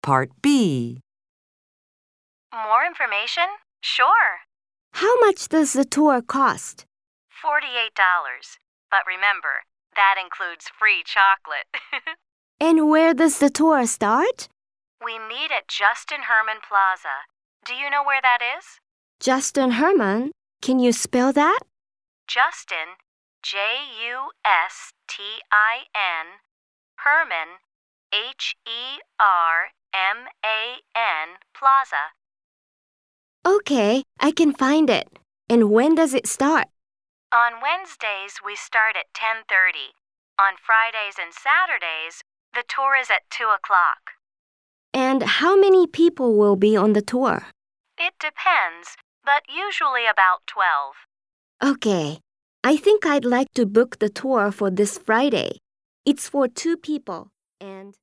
Part B. More information? Sure. How much does the tour cost? $48. But remember, that includes free chocolate. And where does the tour start? We meet at Justin Herman Plaza. Do you know where that is? Justin Herman? Can you spell that? Justin, Justin, Herman, Herman, Plaza. Okay, I can find it. And when does it start? On Wednesdays, we start at 10:30. On Fridays and Saturdays, the tour is at 2 o'clock. And how many people will be on the tour? It depends, but usually about 12. Okay, I think I'd like to book the tour for this Friday. It's for 2 people, and